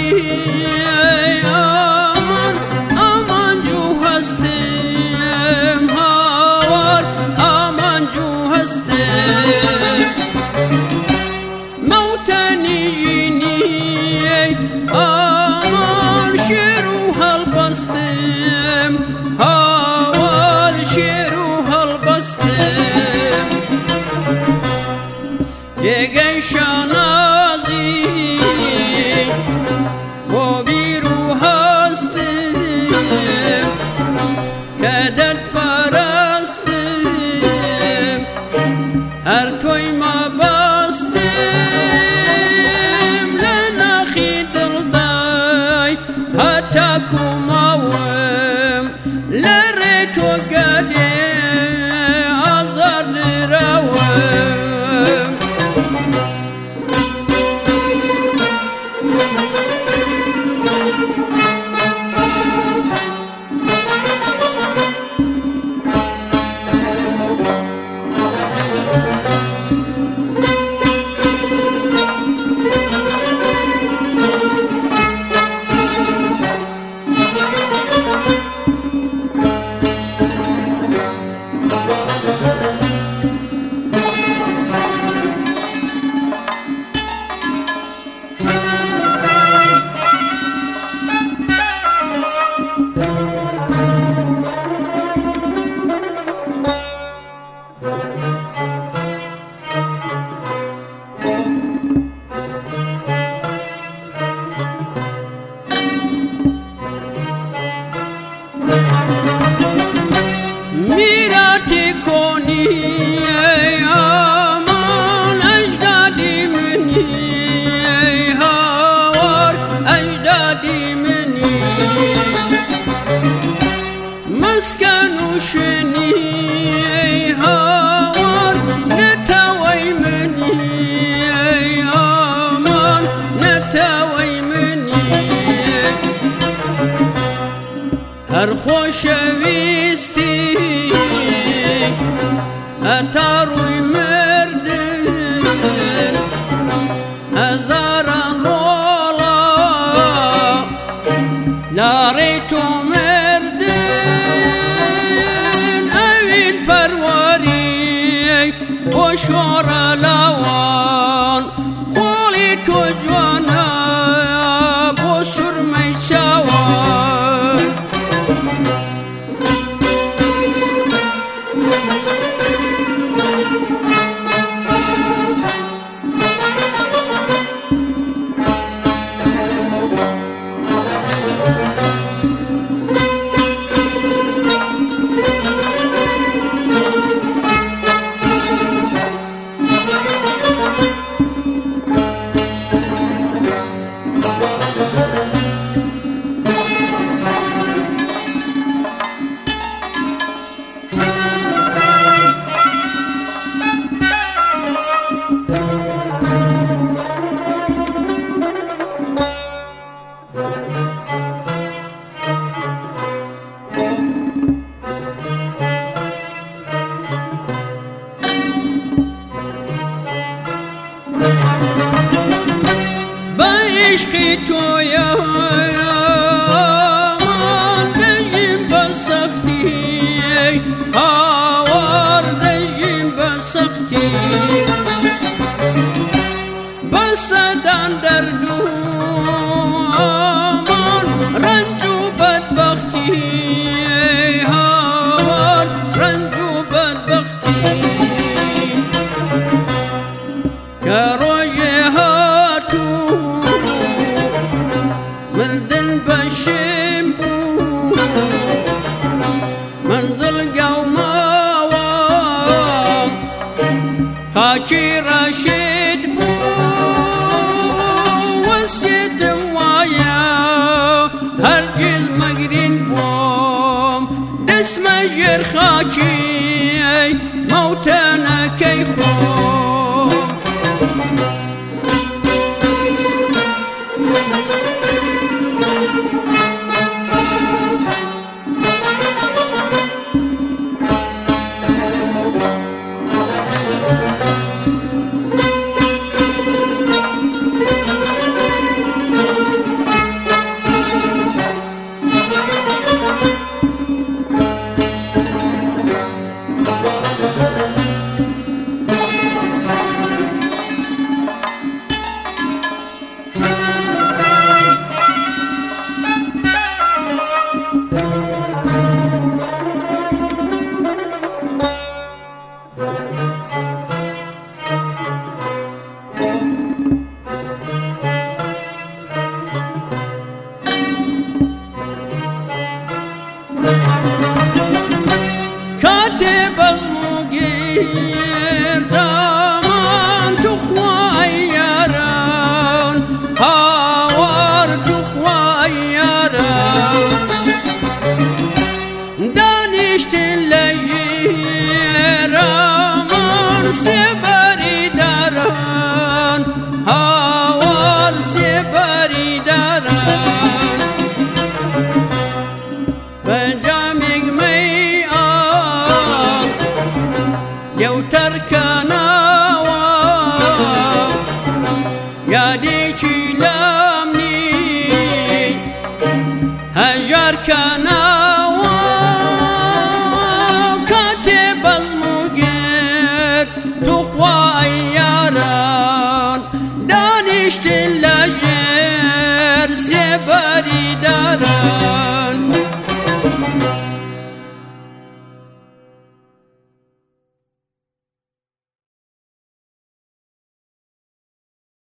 aman amancu hastim havar amancu hastim mevteniyini aman şeru halbastim havar şeru halbastim Yegen şanazi o bir hastım Keder parastım Her toyma bastım Lenahi dılday Hatta kumavım Lere to gade Azardır avım Mirati koni ey aman ecdadimini ey havar ecdadimini Maskanu şeni ey havar ne tavaymini ey aman ne tavaymini Her hoşevisti Ataruy merdin Hazaran ola Laritu merdin Evin pervari Boşora lavan Kholi tu jwana Bosur meysavan Ishqi toya aman dejim basakhti hawar dejim basakhti basadan dardu aman ranju badbakhti hawar ranju badbakhti مردن باشیم بو منزل قوماوام خاکی راشد بو وسیتم وایا هرگز مگرین بوم دست مجر خاکی موتانا کی خوم جار کنار